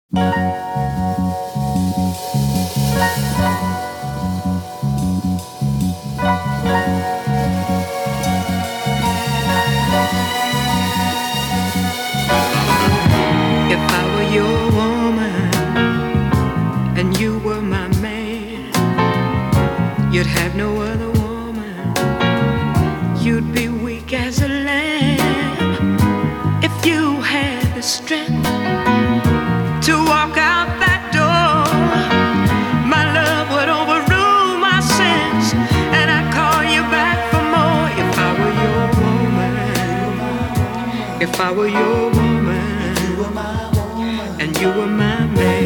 If I were your woman and you were my man, you'd have no other woman. You'd be weak as a lamb. If you had the strength to walk out that door, my love would overrule my sins, and I'd call you back for more. If I were your woman, if I were your woman, and you were my man.